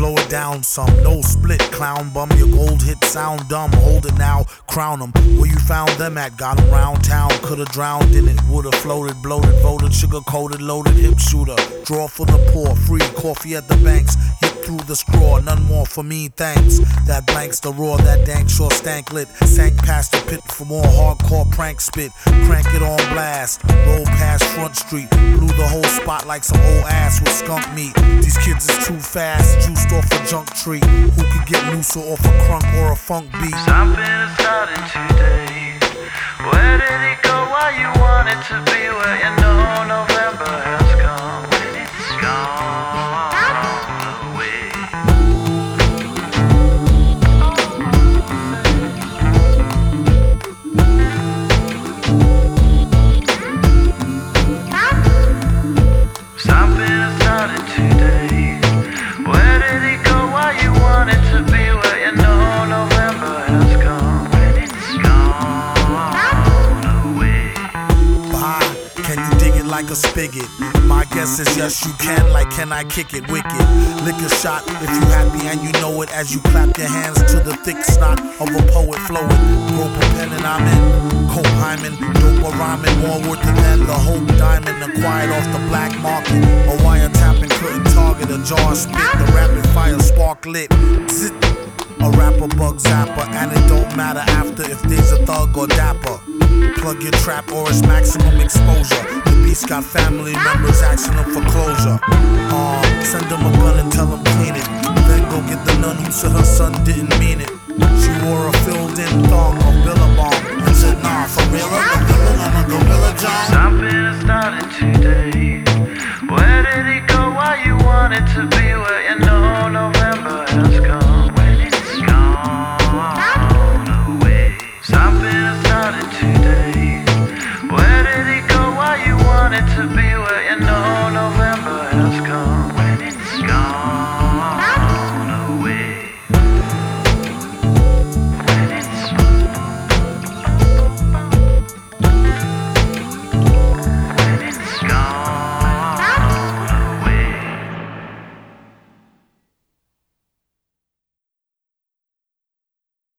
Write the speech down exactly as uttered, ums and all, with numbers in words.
slow it down some. No split, clown bum. Your gold hit sound dumb. Hold it now, crown them. Where you found them at? Got them round town. Could've drowned in it. Would've floated, bloated, voted, sugar coated, loaded, hip shooter. Draw for the poor, free coffee at the banks. Hit through the straw, none more for me, thanks. That blanks the roar, that dank sure stank lit. Sank past the pit for more hardcore prank spit. Crank it on blast. Roll past Front Street. Blew the whole spot like some old ass with skunk meat. These kids is too fast, juiced off a junk tree. Who could get looser off a crunk or a funk beat? Something is starting today. Where did it go? Why you want it to be? Where you know November has come. It's gone away. Something is starting today. Where did it go? Why you want it to be? Where you know November has come. It's gone away. Bah, can you dig it like a spigot? My guess is yes you can, like can I kick it wicked? Lick a shot if you happy and you know it as you clap your hands to the thick snot of a poet flowing. Rope a pen and I'm in. Cope hymen, dope or rhyming, more worth than the hope diamond acquired off the black market. A wiretapping couldn't target a jar spit, the rapid fire spark lit. Zit. A rapper bug zapper, and it don't matter after if there's a thug or dapper. Plug your trap or it's maximum exposure. The beast got family members asking them for closure. Uh, send them a gun and tell them clean it. Then go get the nun who said her son didn't mean it. She